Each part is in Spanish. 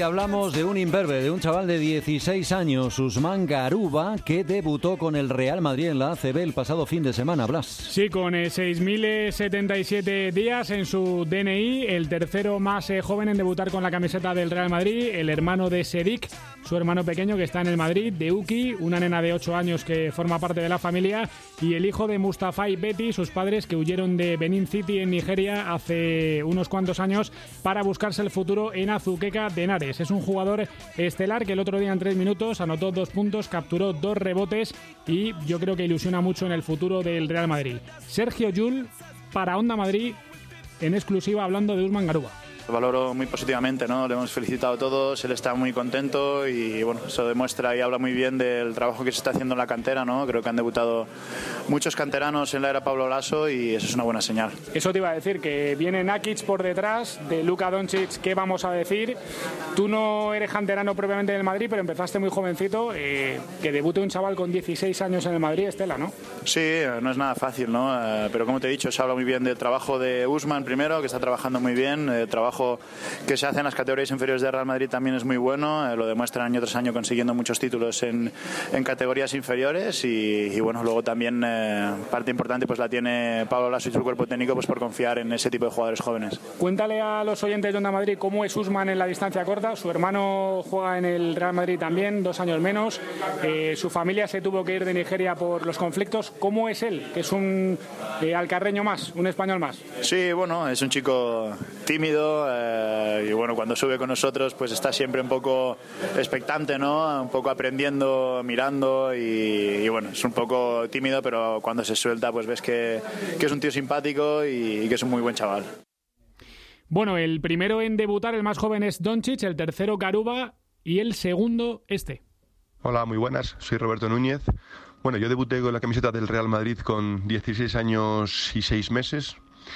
hablamos de un imberbe, de un chaval de 16 años, Usman Garuba, que debutó con el Real Madrid en la ACB el pasado fin de semana, Blas. Sí, con 6.077 días en su DNI, el tercero más joven en debutar con la camiseta del Real Madrid, el hermano de Sedik, su hermano pequeño que está en el Madrid, de Uki, una nena de 8 años que forma parte de la familia, y el hijo de Mustafa y Betty, sus padres que huyeron de Benin City en Nigeria hace unos cuantos años para buscarse el futuro en Azuqueca de Henares. Es un jugador estelar que el otro día en 3 minutos anotó 2 puntos, capturó 2 rebotes y yo creo que ilusiona mucho en el futuro del Real Madrid. Sergio Llull para Onda Madrid en exclusiva hablando de Usman Garuba. Lo valoro muy positivamente, ¿no? Le hemos felicitado a todos, él está muy contento y bueno, eso demuestra y habla muy bien del trabajo que se está haciendo en la cantera, ¿no? Creo que han debutado muchos canteranos en la era Pablo Laso y eso es una buena señal. Eso te iba a decir, que viene Nakic por detrás de Luka Doncic, ¿qué vamos a decir? Tú no eres canterano propiamente del Madrid, pero empezaste muy jovencito, que debute un chaval con 16 años en el Madrid, Estela, ¿no? Sí, no es nada fácil, ¿no? Pero como te he dicho, se habla muy bien del trabajo de Usman primero, que está trabajando muy bien, trabajo que se hace en las categorías inferiores de Real Madrid también es muy bueno, lo demuestran año tras año consiguiendo muchos títulos en categorías inferiores y bueno, luego también parte importante pues la tiene Pablo Laso y su cuerpo técnico pues por confiar en ese tipo de jugadores jóvenes. Cuéntale a los oyentes de Onda Madrid cómo es Usman en la distancia corta. Su hermano juega en el Real Madrid también, 2 años menos, su familia se tuvo que ir de Nigeria por los conflictos. ¿Cómo es él? Que es un alcarreño más, un español más. Sí, bueno, es un chico tímido y bueno, cuando sube con nosotros pues está siempre un poco expectante, ¿no? Un poco aprendiendo, mirando y bueno, es un poco tímido, pero cuando se suelta pues ves que es un tío simpático y que es un muy buen chaval. Bueno, el primero en debutar, el más joven, es Doncic, el tercero Garuba y el segundo este. Hola, muy buenas, soy Roberto Núñez. Bueno, yo debuté con la camiseta del Real Madrid con 16 años y 6 meses.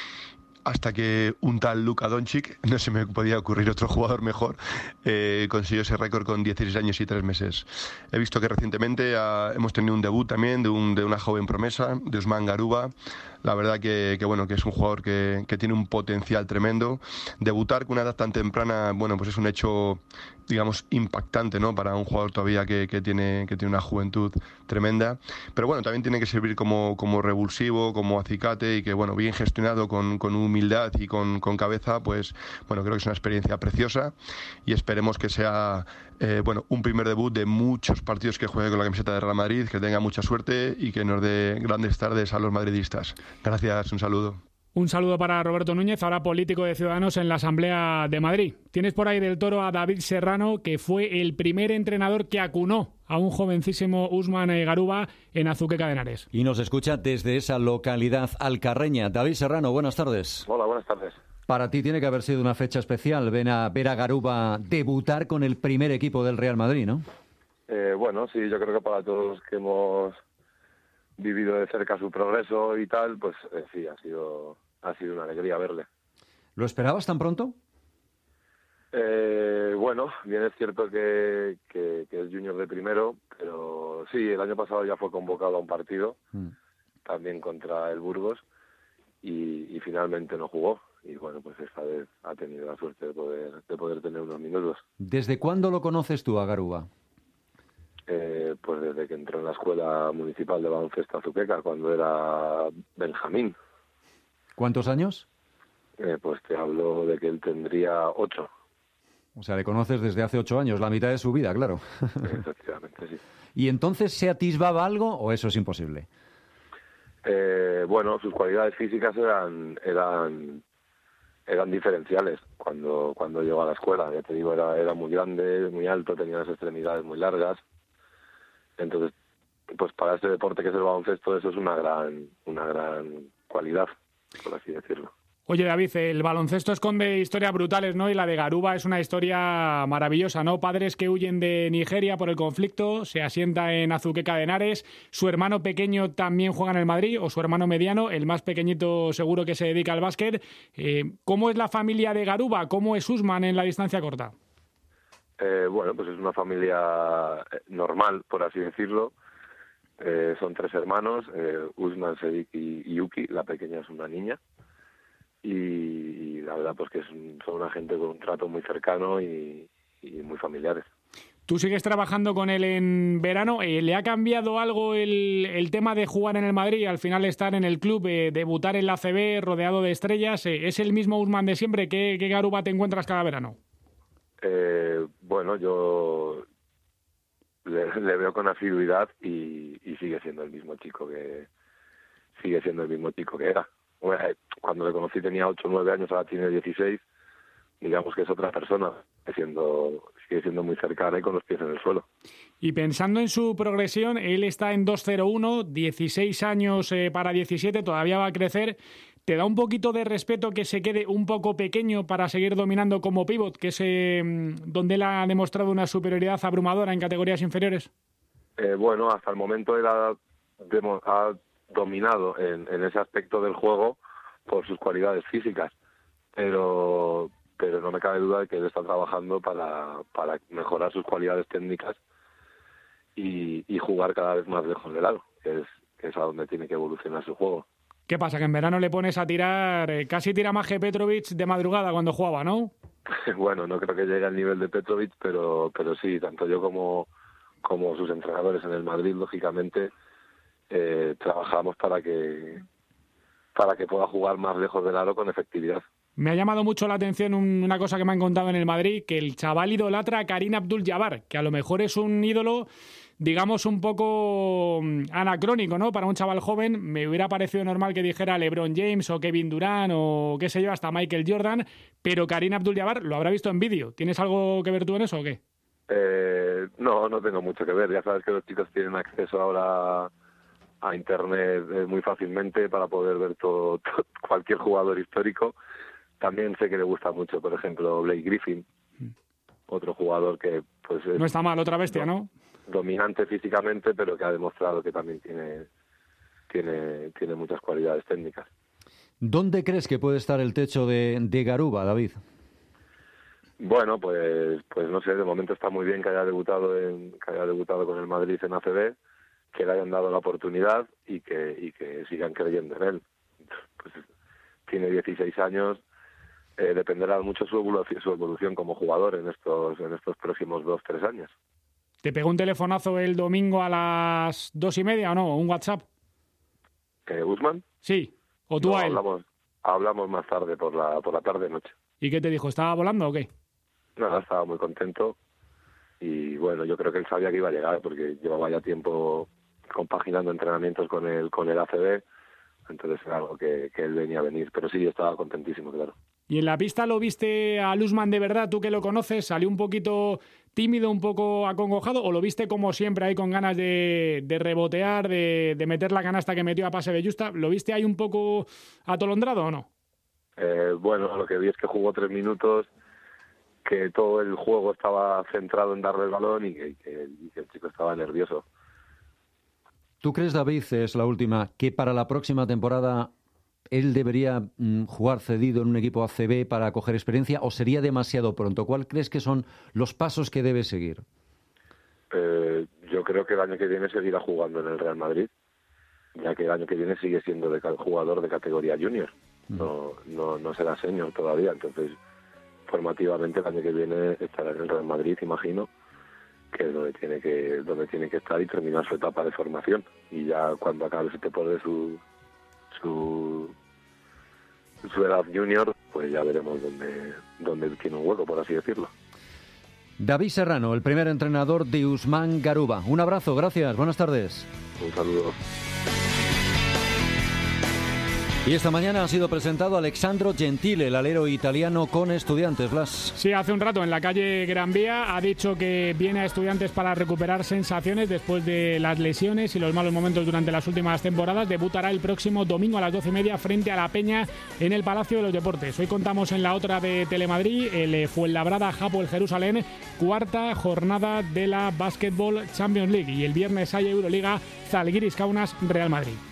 Hasta que un tal Luka Doncic, no se me podía ocurrir otro jugador mejor, consiguió ese récord con 16 años y 3 meses. He visto que recientemente hemos tenido un debut también de una joven promesa, de Usman Garuba. La verdad que bueno, que es un jugador que tiene un potencial tremendo. Debutar con una edad tan temprana, bueno, pues es un hecho, digamos, impactante, ¿no? Para un jugador todavía que tiene una juventud tremenda. Pero bueno, también tiene que servir como revulsivo, como acicate y que, bueno, bien gestionado con humildad y con cabeza, pues bueno, creo que es una experiencia preciosa y esperemos que sea bueno, un primer debut de muchos partidos que juegue con la camiseta de Real Madrid, que tenga mucha suerte y que nos dé grandes tardes a los madridistas. Gracias, un saludo. Un saludo para Roberto Núñez, ahora político de Ciudadanos en la Asamblea de Madrid. Tienes por ahí del Toro a David Serrano, que fue el primer entrenador que acunó a un jovencísimo Usman Garuba en Azuqueca de Henares. Y nos escucha desde esa localidad alcarreña. David Serrano, buenas tardes. Hola, buenas tardes. Para ti tiene que haber sido una fecha especial ver a Garuba debutar con el primer equipo del Real Madrid, ¿no? Bueno, sí, yo creo que para todos los que hemos vivido de cerca su progreso y tal, pues sí, ha sido una alegría verle. ¿Lo esperabas tan pronto? Bueno, bien es cierto que es junior de primero, pero sí, el año pasado ya fue convocado a un partido, también contra el Burgos, y finalmente no jugó. Y bueno, pues esta vez ha tenido la suerte de poder tener unos minutos. ¿Desde cuándo lo conoces tú a Garuba? Pues desde que entró en la Escuela Municipal de Baloncesto Azuqueca, cuando era Benjamín. ¿Cuántos años? Pues te hablo de que él tendría 8. O sea, le conoces desde hace 8 años, la mitad de su vida, claro. Efectivamente, sí. ¿Y entonces se atisbaba algo o eso es imposible? Bueno, sus cualidades físicas eran diferenciales cuando llegó a la escuela. Ya te digo, era muy grande, muy alto, tenía las extremidades muy largas. Entonces, pues para este deporte que es el baloncesto, eso es una gran cualidad, por así decirlo. Oye, David, el baloncesto esconde historias brutales, ¿no? Y la de Garuba es una historia maravillosa, ¿no? Padres que huyen de Nigeria por el conflicto, se asienta en Azuqueca de Henares, su hermano pequeño también juega en el Madrid, o su hermano mediano, el más pequeñito seguro que se dedica al básquet. ¿Cómo es la familia de Garuba? ¿Cómo es Usman en la distancia corta? Bueno, pues es una familia normal, por así decirlo. Son 3 hermanos, Usman, Sedik y Yuki. La pequeña es una niña. Y la verdad pues que son una gente con un trato muy cercano y muy familiares. Tú sigues trabajando con él en verano. ¿Le ha cambiado algo el tema de jugar en el Madrid, al final estar en el club, debutar en la ACB rodeado de estrellas? ¿Es el mismo Usman de siempre? ¿Qué Garuba te encuentras cada verano? Bueno, yo le veo con asiduidad y sigue siendo el mismo chico que era. Bueno, cuando le conocí tenía 8 o 9 años, ahora tiene 16. Digamos que es otra persona, sigue siendo muy cercana y con los pies en el suelo. Y pensando en su progresión, él está en 2.01, 16 años para 17, todavía va a crecer. ¿Te da un poquito de respeto que se quede un poco pequeño para seguir dominando como pívot, que es donde él ha demostrado una superioridad abrumadora en categorías inferiores? Bueno, hasta el momento él ha dominado en ese aspecto del juego por sus cualidades físicas, pero no me cabe duda de que él está trabajando para mejorar sus cualidades técnicas y jugar cada vez más lejos del aro, que es a donde tiene que evolucionar su juego. ¿Qué pasa? Que en verano le pones a tirar, casi tira más que Petrovic de madrugada cuando jugaba, ¿no? Bueno, no creo que llegue al nivel de Petrovic, pero sí, tanto yo como sus entrenadores en el Madrid, lógicamente, trabajamos para que pueda jugar más lejos del aro con efectividad. Me ha llamado mucho la atención una cosa que me han contado en el Madrid, que el chaval idolatra a Karim Abdul-Jabbar, que a lo mejor es un ídolo, digamos, un poco anacrónico, ¿no? Para un chaval joven me hubiera parecido normal que dijera LeBron James o Kevin Durant o qué sé yo, hasta Michael Jordan, pero Karim Abdul-Jabbar lo habrá visto en vídeo. ¿Tienes algo que ver tú en eso o qué? No tengo mucho que ver. Ya sabes que los chicos tienen acceso ahora a internet muy fácilmente para poder ver todo cualquier jugador histórico. También sé que le gusta mucho, por ejemplo, Blake Griffin, otro jugador que pues no está mal, otra bestia, ¿no? Dominante físicamente, pero que ha demostrado que también tiene muchas cualidades técnicas. ¿Dónde crees que puede estar el techo de Garuba, David? Bueno, pues no sé, de momento está muy bien que haya debutado con el Madrid en ACB, que le hayan dado la oportunidad y que sigan creyendo en él. Pues tiene 16 años. Dependerá mucho su evolución como jugador en estos próximos 2-3 años. ¿Te pegó un telefonazo el domingo a las 2:30 o no? ¿Un WhatsApp? ¿Usman? Sí. ¿O tú a él? Hablamos más tarde, por la tarde-noche. ¿Y qué te dijo? ¿Estaba volando o qué? Nada, estaba muy contento. Y bueno, yo creo que él sabía que iba a llegar, porque llevaba ya tiempo compaginando entrenamientos con el ACB. Entonces era algo que él venía a venir. Pero sí, estaba contentísimo, claro. ¿Y en la pista lo viste a Usman de verdad? ¿Tú que lo conoces? ¿Salió un poquito tímido, un poco acongojado? ¿O lo viste como siempre ahí con ganas de rebotear, de meter la canasta que metió a pase de Justa? ¿Lo viste ahí un poco atolondrado o no? Bueno, lo que vi es que jugó 3 minutos, que todo el juego estaba centrado en darle el balón y que el chico estaba nervioso. ¿Tú crees, David, es la última, que para la próxima temporada él debería jugar cedido en un equipo ACB para coger experiencia o sería demasiado pronto? ¿Cuál crees que son los pasos que debe seguir? Yo creo que el año que viene seguirá jugando en el Real Madrid, ya que el año que viene sigue siendo jugador de categoría junior. No será senior todavía, entonces formativamente el año que viene estará en el Real Madrid, imagino, que es donde tiene que estar y terminar su etapa de formación. Y ya cuando acabe ese tiempo de su edad junior, pues ya veremos dónde tiene un hueco, por así decirlo. David Serrano, el primer entrenador de Usman Garuba. Un abrazo, gracias, buenas tardes. Un saludo. Y esta mañana ha sido presentado Alexandro Gentile, el alero italiano con Estudiantes, Blas. Sí, hace un rato en la calle Gran Vía ha dicho que viene a Estudiantes para recuperar sensaciones después de las lesiones y los malos momentos durante las últimas temporadas. Debutará el próximo domingo a las 12:30 frente a la Peña en el Palacio de los Deportes. Hoy contamos en la otra de Telemadrid, el Fuenlabrada Hapoel Jerusalén, cuarta jornada de la Basketball Champions League. Y el viernes hay Euroliga, Zalgiris Kaunas Real Madrid.